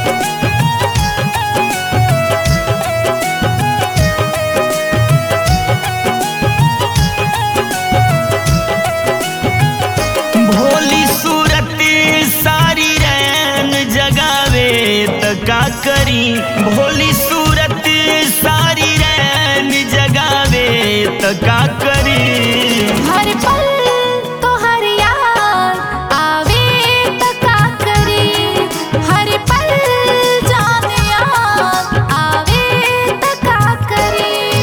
भोली सूरत सारी रैन जगावे त का करी। भोली सूरत सारी रैन जगावे त का करी। हर पल तो हर याद आवे त का करी। हर पल जान याद आवे त का करी।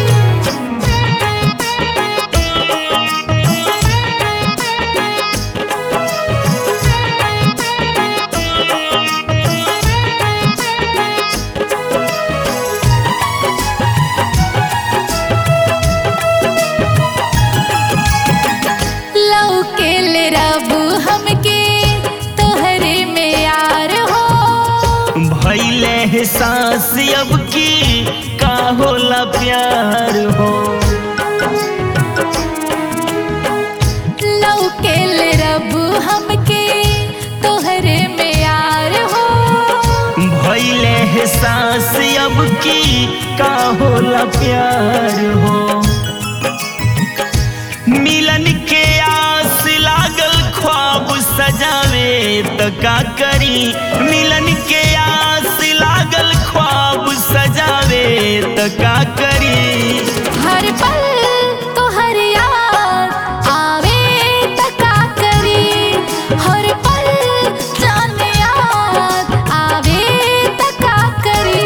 लौकेल रब हमके तोहरे में यार हो। भइले एहसास अब की का होला प्यार हो। लौकेल रब हमके तोहरे में यार हो। भइले एहसास अब की का होला प्यार हो। मिलन के आस लागल ख्वाब सजावे त का करी। मिलन के आस लागल ख्वाब सजावे त का करी। हर पल तो हर याद आवे त का करी। हर पल जान याद आवे त का करी।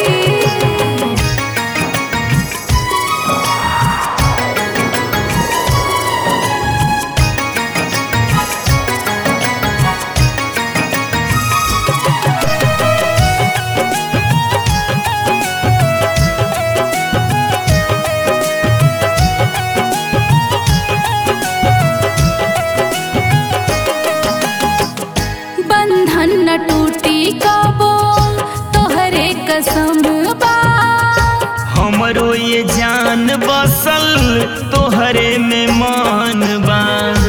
बंधन न टूटी कबो तोहरे कसम बा। हमरो ये जान बसल तोहरे में मान बा।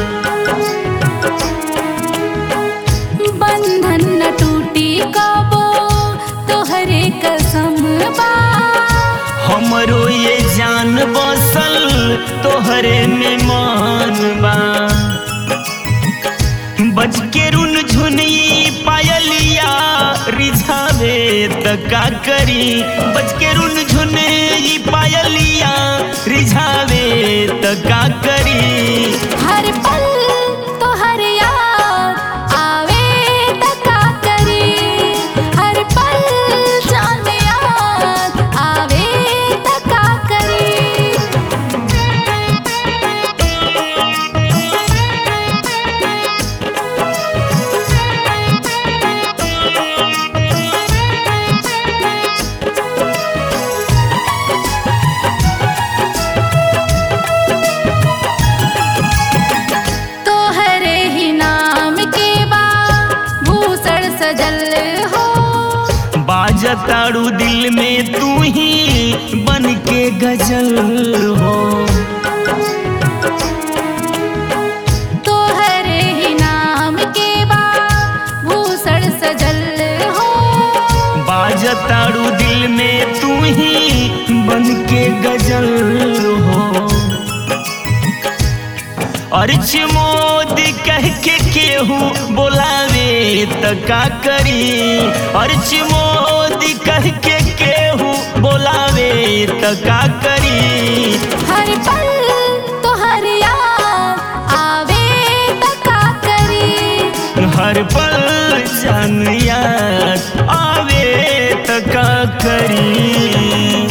बंधन न टूटी कबो तोहरे कसम बा। हमरो ये जान बसल तोहरे में मान बा। बज के रुन झुनी पायलिया रिझावे त का करी। बज के रुन झुनी पायलिया रिझावे त का करी। हर पल तो हर याद आवे त का करी। हर पल जान याद आवे त का करी। तोहरे ही नाम के बा भूषण सजल हो। बाजताड़ू दिल में तू ही बन के गजल हो। तोहरे ही नाम के बा भूषण सजल हो। बाजताड़ू दिल में तू ही बन के गजल हो। अर्च मोदी कह के केहू बोलावे त का करी। अर्च मोदी कह के केहू बोलावे त का करी। हर पल तो हर याद आवे त का करी। हर पल जान याद आवे त का करी।